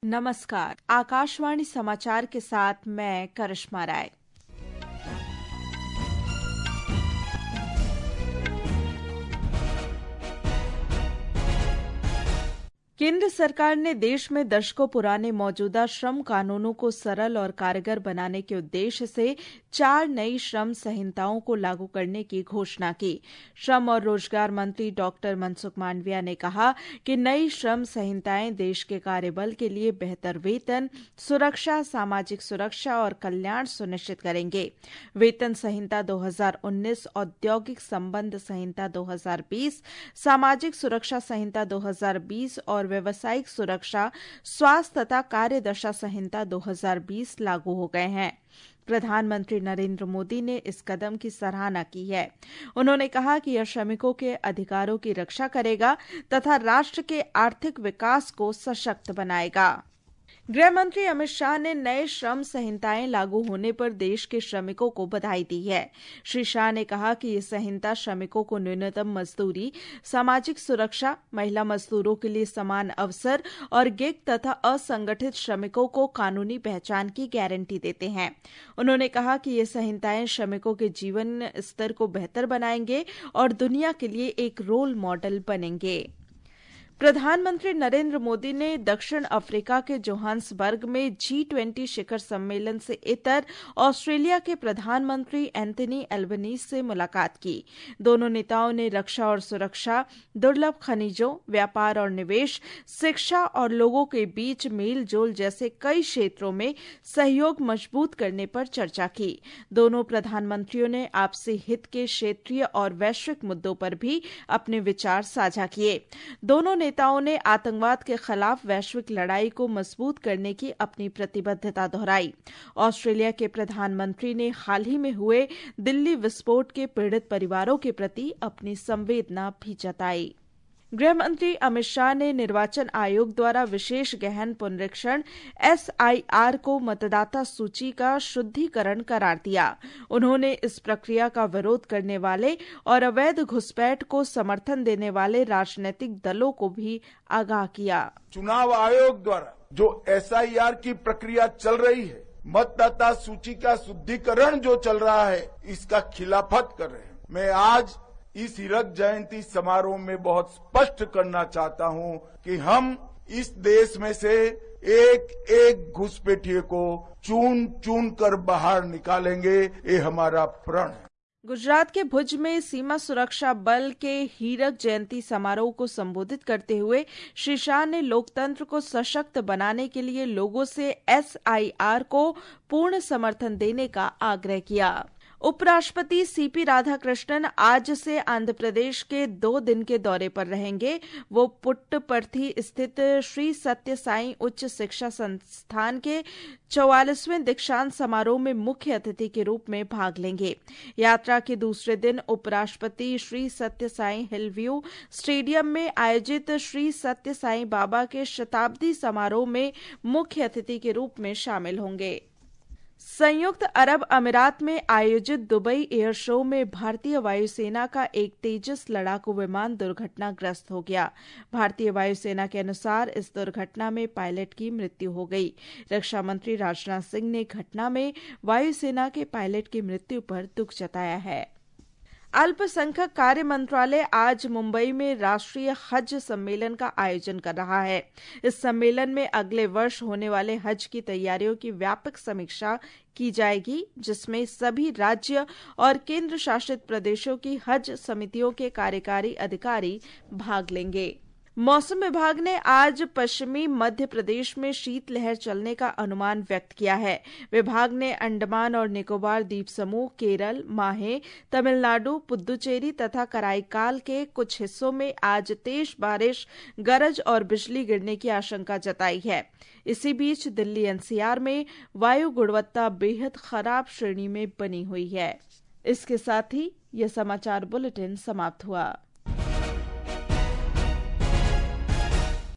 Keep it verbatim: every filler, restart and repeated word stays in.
नमस्कार, आकाशवाणी समाचार के साथ मैं करिश्मा राय। केंद्र सरकार ने देश में दशकों पुराने मौजूदा श्रम कानूनों को सरल और कारगर बनाने के उद्देश्य से चार नई श्रम संहिताओं को लागू करने की घोषणा की। श्रम और रोजगार मंत्री डॉक्टर मनसुख मांडविया ने कहा कि नई श्रम संहिताएं देश के कार्यबल के लिए बेहतर वेतन, सुरक्षा, सामाजिक सुरक्षा और कल्याण सुनिश्चित करेंगे। वेतन संहिता दो हज़ार उन्नीस, औद्योगिक संबंध संहिता दो हज़ार बीस, सामाजिक सुरक्षा संहिता दो हज़ार बीस और व्यावसायिक सुरक्षा, स्वास्थ्य तथा कार्यदशा संहिता दो हज़ार बीस लागू हो गए हैं। प्रधानमंत्री नरेंद्र मोदी ने इस कदम की सराहना की है। उन्होंने कहा कि यह श्रमिकों के अधिकारों की रक्षा करेगा तथा राष्ट्र के आर्थिक विकास को सशक्त बनाएगा। गृह मंत्री अमित शाह ने नए श्रम संहिताएं लागू होने पर देश के श्रमिकों को बधाई दी है। श्री शाह ने कहा कि ये संहिता श्रमिकों को न्यूनतम मजदूरी, सामाजिक सुरक्षा, महिला मजदूरों के लिए समान अवसर और गिग तथा असंगठित श्रमिकों को कानूनी पहचान की गारंटी देते हैं। उन्होंने कहा कि ये संहिताएं श्रमिकों के जीवन स्तर को बेहतर बनाएंगे और दुनिया के लिए एक रोल मॉडल बनेंगे। प्रधानमंत्री नरेंद्र मोदी ने दक्षिण अफ्रीका के जोहान्सबर्ग में जी ट्वेंटी शिखर सम्मेलन से इतर ऑस्ट्रेलिया के प्रधानमंत्री एंथनी एल्बनीज से मुलाकात की। दोनों नेताओं ने रक्षा और सुरक्षा, दुर्लभ खनिजों, व्यापार और निवेश, शिक्षा और लोगों के बीच मेल जोल जैसे कई क्षेत्रों में सहयोग मजबूत करने पर चर्चा की। दोनों प्रधानमंत्रियों ने आपसी हित के क्षेत्रीय और वैश्विक मुद्दों पर भी अपने विचार साझा किए। दोनों नेताओं ने आतंकवाद के खिलाफ वैश्विक लड़ाई को मजबूत करने की अपनी प्रतिबद्धता दोहराई। ऑस्ट्रेलिया के प्रधानमंत्री ने हाल ही में हुए दिल्ली विस्फोट के पीड़ित परिवारों के प्रति अपनी संवेदना भी जताई। गृह मंत्री अमित शाह ने निर्वाचन आयोग द्वारा विशेष गहन पुनरीक्षण एस आई आर को मतदाता सूची का शुद्धिकरण करार दिया। उन्होंने इस प्रक्रिया का विरोध करने वाले और अवैध घुसपैठ को समर्थन देने वाले राजनीतिक दलों को भी आगाह किया। चुनाव आयोग द्वारा जो एस आई आर की प्रक्रिया चल रही है, मतदाता सूची का शुद्धिकरण जो चल रहा है, इसका खिलाफत कर रहे हैं। मैं आज इस हीरक जयंती समारोह में बहुत स्पष्ट करना चाहता हूं कि हम इस देश में से एक एक घुसपैठिए को चुन चुन कर बाहर निकालेंगे। ये हमारा प्रण है। गुजरात के भुज में सीमा सुरक्षा बल के हीरक जयंती समारोह को संबोधित करते हुए श्री शाह ने लोकतंत्र को सशक्त बनाने के लिए लोगों से एस आई आर को पूर्ण समर्थन देने का आग्रह किया। उपराष्ट्रपति सीपी राधाकृष्णन आज से आंध्र प्रदेश के दो दिन के दौरे पर रहेंगे। वो पुट्टपर्थी स्थित श्री सत्य साई उच्च शिक्षा संस्थान के चौवालीसवें दीक्षांत समारोह में मुख्य अतिथि के रूप में भाग लेंगे। यात्रा के दूसरे दिन उपराष्ट्रपति श्री सत्य साई हिलव्यू स्टेडियम में आयोजित श्री सत्य साई बाबा के शताब्दी समारोह में मुख्य अतिथि के रूप में शामिल होंगे। संयुक्त अरब अमीरात में आयोजित दुबई एयर शो में भारतीय वायुसेना का एक तेजस लड़ाकू विमान दुर्घटनाग्रस्त हो गया। भारतीय वायुसेना के अनुसार इस दुर्घटना में पायलट की मृत्यु हो गई। रक्षा मंत्री राजनाथ सिंह ने घटना में वायुसेना के पायलट की मृत्यु पर दुख जताया है। अल्पसंख्यक कार्य मंत्रालय आज मुंबई में राष्ट्रीय हज सम्मेलन का आयोजन कर रहा है। इस सम्मेलन में अगले वर्ष होने वाले हज की तैयारियों की व्यापक समीक्षा की जाएगी, जिसमें सभी राज्य और केंद्र शासित प्रदेशों की हज समितियों के कार्यकारी अधिकारी भाग लेंगे। मौसम विभाग ने आज पश्चिमी मध्य प्रदेश में शीतलहर चलने का अनुमान व्यक्त किया है। विभाग ने अंडमान और निकोबार द्वीप समूह, केरल, माहे, तमिलनाडु, पुद्दुचेरी तथा कराईकाल के कुछ हिस्सों में आज तेज बारिश, गरज और बिजली गिरने की आशंका जताई है। इसी बीच दिल्ली एन सी आर में वायु गुणवत्ता बेहद खराब श्रेणी में बनी हुई है। इसके साथ ही यह समाचार बुलेटिन समाप्त हुआ।